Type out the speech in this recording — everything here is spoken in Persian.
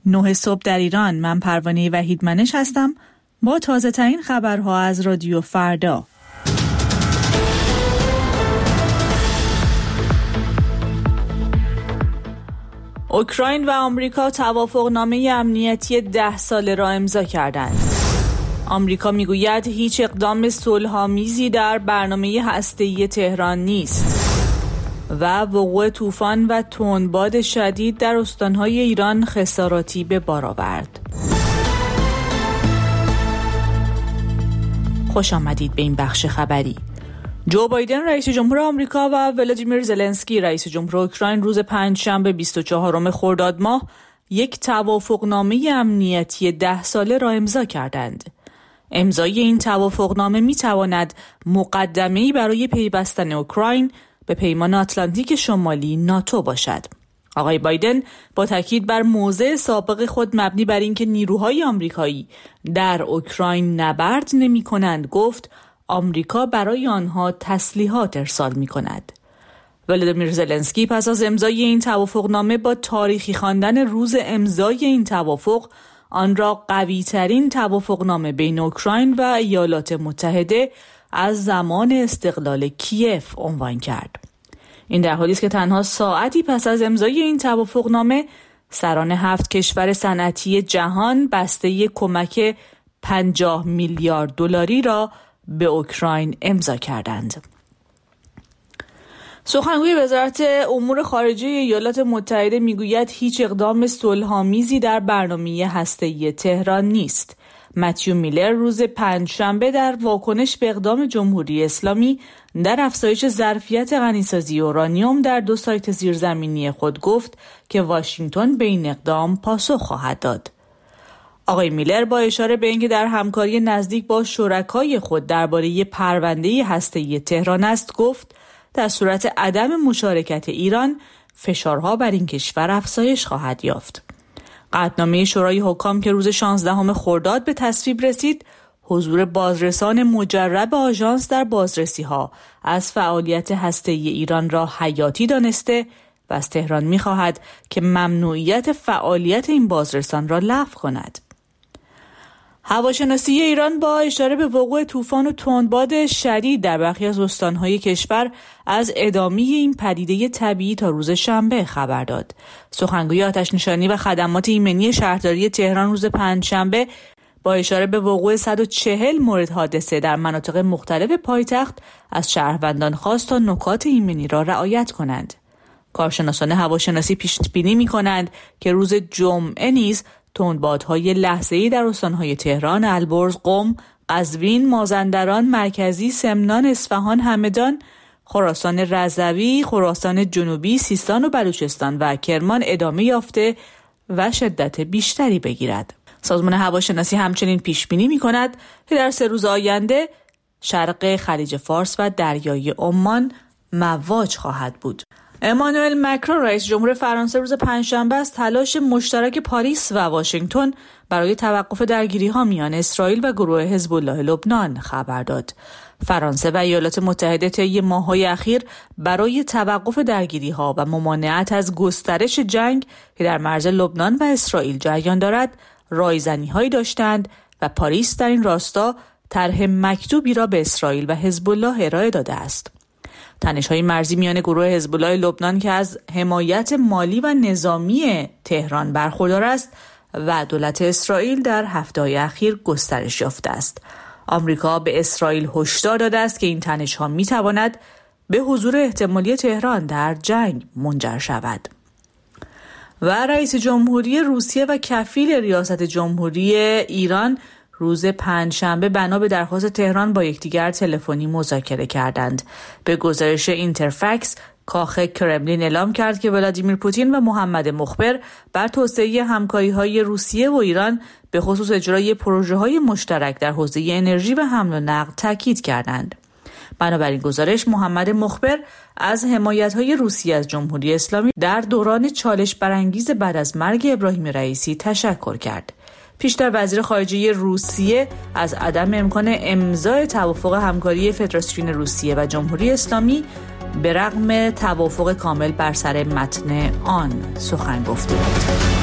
9 صبح در ایران. من پروانه وحیدمنش هستم با تازه ترین خبرها از رادیو فردا. اوکراین و آمریکا توافقنامه امنیتی 10 ساله را امضا کردند. آمریکا میگوید هیچ اقدام صلح‌آمیزی در برنامه هسته‌ای تهران نیست و وقوع طوفان و تندباد شدید در استان‌های ایران خساراتی به بار آورد. خوش آمدید به این بخش خبری. جو بایدن رئیس جمهور آمریکا و ولادیمیر زلنسکی رئیس جمهور اوکراین روز پنجشنبه 24 خرداد ماه یک توافقنامه امنیتی 10 ساله را امضا کردند. امضای این توافقنامه می‌تواند مقدمه‌ای برای پیوستن اوکراین به پیمان آتلانتیک شمالی ناتو باشد. آقای بایدن با تاکید بر موضع سابق خود مبنی بر اینکه نیروهای آمریکایی در اوکراین نبرد نمی‌کنند گفت آمریکا برای آنها تسلیحات ارسال می‌کند. ولادیمیر زلنسکی پس از امضای این توافقنامه با تاریخی خواندن روز امضای این توافق آن را قوی‌ترین توافقنامه بین اوکراین و ایالات متحده از زمان استقلال کیف عنوان کرد. این در حالی است که تنها ساعتی پس از امضای این توافقنامه سران 7 کشور صنعتی جهان بسته کمک 50 میلیارد دلاری را به اوکراین امضا کردند. سخنگوی وزارت امور خارجه ایالات متحده میگوید هیچ اقدام صلح‌آمیزی در برنامه هسته‌ای تهران نیست. متیو میلر روز پنجشنبه در واکنش به اقدام جمهوری اسلامی در افزایش ظرفیت غنیسازی اورانیوم در 2 سایت زیرزمینی خود گفت که واشنگتن به این اقدام پاسخ خواهد داد. آقای میلر با اشاره به اینکه در همکاری نزدیک با شرکای خود درباره پرونده هسته‌ای تهران است گفت در صورت عدم مشارکت ایران فشارها بر این کشور افزایش خواهد یافت. قطعنامه شورای حکام که روز 16 خرداد به تصویب رسید حضور بازرسان مجرب آژانس در بازرسی‌ها از فعالیت هسته‌ای ایران را حیاتی دانسته و از تهران می‌خواهد که ممنوعیت فعالیت این بازرسان را لغو کند. هواشناسی ایران با اشاره به وقوع طوفان و تندباد شدید در برخی از استان‌های کشور از ادامه این پدیده طبیعی تا روز شنبه خبر داد. سخنگوی آتش‌نشانی و خدمات ایمنی شهرداری تهران روز پنجشنبه با اشاره به وقوع 140 مورد حادثه در مناطق مختلف پایتخت از شهروندان خواست تا نکات ایمنی را رعایت کنند. کارشناسان هواشناسی پیش بینی می‌کنند که روز جمعه نیز تندبادهای لحظه‌ای در استان‌های تهران، البرز، قم، قزوین، مازندران، مرکزی، سمنان، اصفهان، همدان، خراسان رضوی، خراسان جنوبی، سیستان و بلوچستان و کرمان ادامه یافته و شدت بیشتری بگیرد. سازمان هواشناسی همچنین پیش بینی می‌کند که در 3 روز آینده شرق خلیج فارس و دریای عمان مواج خواهد بود. امانوئل مکرون رئیس جمهور فرانسه روز پنجشنبه از تلاش مشترک پاریس و واشنگتن برای توقف درگیری‌ها میان اسرائیل و گروه حزب الله لبنان خبر داد. فرانسه و ایالات متحده طی ماه‌های اخیر برای توقف درگیری‌ها و ممانعت از گسترش جنگ که در مرز لبنان و اسرائیل جریان دارد رایزنی‌هایی داشتند و پاریس در این راستا طرح مکتوبی را به اسرائیل و حزب الله ارائه داده است. تنش‌های مرزی میان گروه حزب الله لبنان که از حمایت مالی و نظامی تهران برخوردار است و دولت اسرائیل در هفته‌های اخیر گسترش یافته است. آمریکا به اسرائیل هشدار داده است که این تنش‌ها می‌تواند به حضور احتمالی تهران در جنگ منجر شود. و رئیس جمهوری روسیه و کفیل ریاست جمهوری ایران روز پنجشنبه بنا به درخواست تهران با یکدیگر تلفنی مذاکره کردند. به گزارش اینترفکس، کاخ کرملین اعلام کرد که ولادیمیر پوتین و محمد مخبر بر توسعه همکاری‌های روسیه و ایران به خصوص اجرای پروژه‌های مشترک در حوزه انرژی و حمل و نقل تاکید کردند. بنابراین گزارش محمد مخبر از حمایت‌های روسیه از جمهوری اسلامی در دوران چالش برانگیز بعد از مرگ ابراهیم رئیسی تشکر کرد. پیشتر وزیر خارجه روسیه از عدم امکان امضای توافق همکاری فدراسیون روسیه و جمهوری اسلامی به رغم توافق کامل بر سر متن آن سخن گفته بود.